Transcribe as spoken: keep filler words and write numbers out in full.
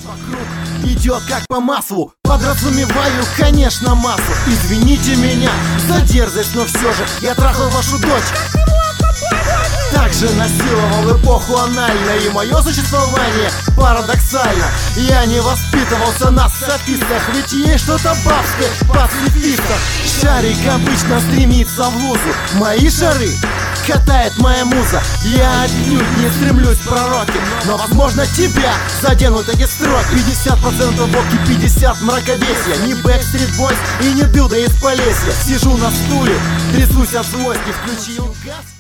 вокруг идет как по маслу. Подразумеваю, конечно, массу. Извините меня за дерзость, но все же я трахал вашу дочь. Также насиловал эпоху анально, и мое существование парадоксально. Я не воспитывался на софистах, ведь есть что-то бабское в пацифистах. Шарик обычно стремится в лузу, мои шары катает моя муза. Я отнюдь не стремлюсь в пророки, но возможно тебя заденут эти строки. Пятьдесят процентов водки, пятьдесят мракобесия. Не Backstreet Boys и не дылда из Полесья. Сижу на стуле, трясусь от злости, включил газ.